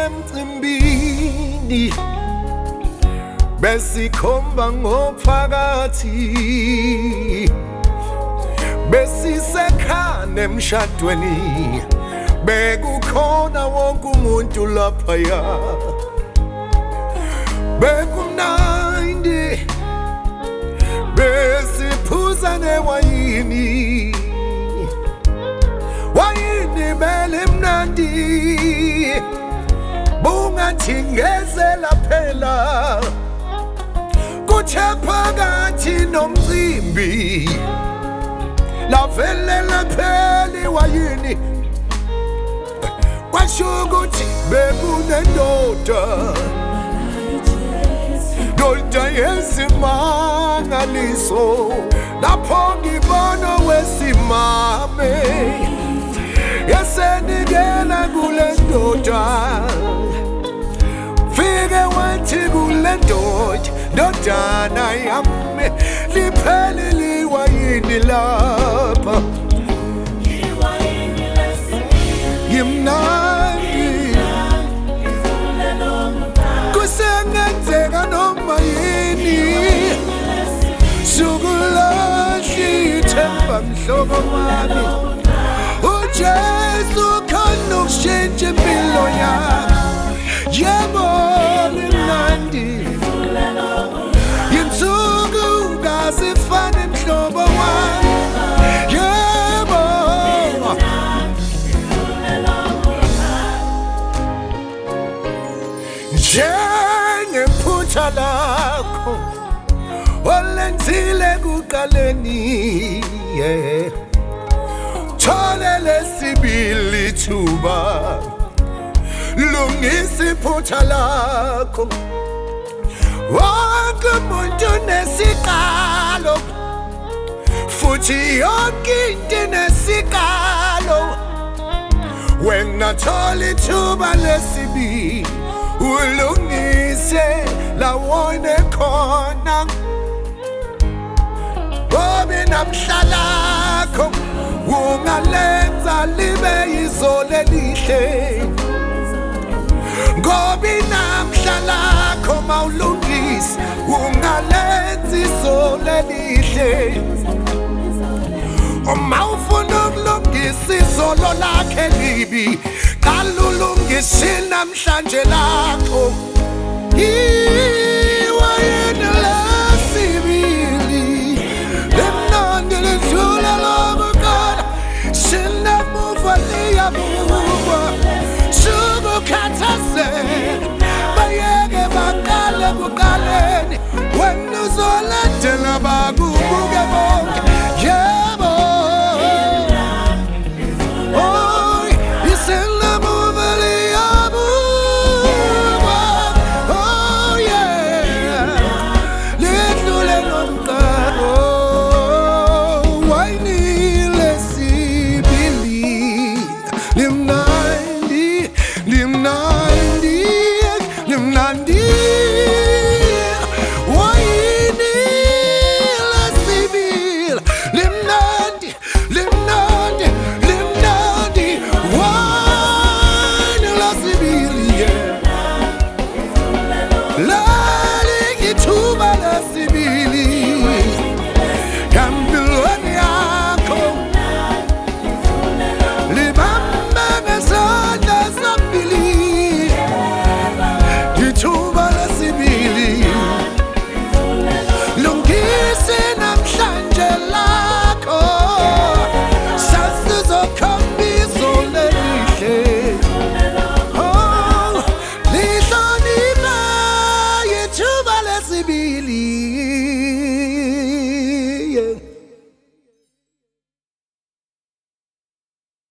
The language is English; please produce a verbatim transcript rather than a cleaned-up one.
emcimbini besikhomba ngophakathi besisekhane emshadweni bekukhona wonke umuntu laphaya bekumnandi besiphuza newayini wayini bele mnandi bungathi ngezela phela kuthe phakathi nomcimbi lavele laphela iwayini kwasho ukuthi bekunendoda ndoda yesimangaliso lapho ngibona wesimame yasenikela kule ndoda fike wathi kule ndoda ndodana yami liphele liwayini lapha ngimnandi kusengenzeka noma yini sukulahli ithemba mhlobo wami uJesu khona ukushintsha impilo yakho yebo limnandi yinsuku kazifane mhlobo wami yebo njengephutha lakho olenzile kuqaleni yeah thole lesibili thuba lungisa iphutha lakho wonke umuntu nesiqalo futhi yonke into nesiqalo wena thola ithuba lesibili ulungise lawone khona ngoba namhlalakho ungalenza libe izolo elihle ngoba namhlalakho mawulungisa ungalenza izolo elihle uma ufuna ukulungisa izolo lakhe libi qala ulungise namhlanje lakho